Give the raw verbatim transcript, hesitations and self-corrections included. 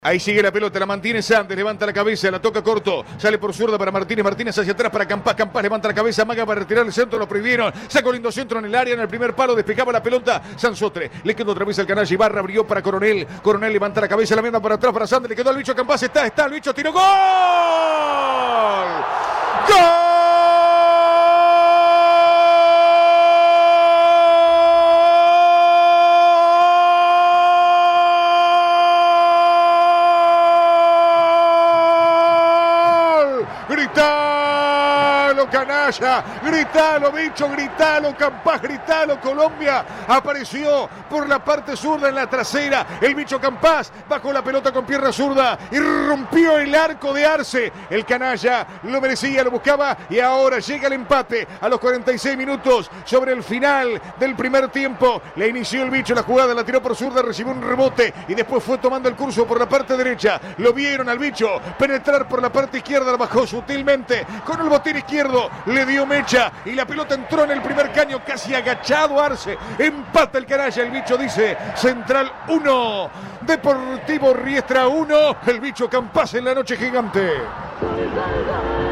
Ahí sigue la pelota, la mantiene Sandes, levanta la cabeza, la toca corto, sale por zurda para Martínez, Martínez hacia atrás para Campás, Campás levanta la cabeza, amaga para retirar el centro, lo prohibieron, sacó lindo centro en el área, en el primer palo, despejaba la pelota, Sansotre, le quedó otra vez al canalla, Ibarra abrió para Coronel, Coronel levanta la cabeza, la manda para atrás para Sandes, le quedó al bicho Campás, está, está, el bicho tiró, ¡gol! ¡Gol! Gritalo, canalla, gritalo, bicho, gritalo, Campás, gritalo, Colombia. Apareció por la parte zurda en la trasera. El bicho Campás bajó la pelota con pierna zurda y rompió el arco de Arce. El canalla lo merecía, lo buscaba y ahora llega el empate a los cuarenta y seis minutos sobre el final del primer tiempo. Le inició el bicho la jugada, la tiró por zurda, recibió un rebote y después fue tomando el curso por la parte derecha. Lo vieron al bicho penetrar por la parte izquierda, la bajó sutilmente con el botín izquierdo, le dio mecha y la pelota entró en el primer caño, casi agachado Arce. Empata el canalla, el bicho dice Central uno, Deportivo Riestra uno, el bicho Campás en la noche gigante.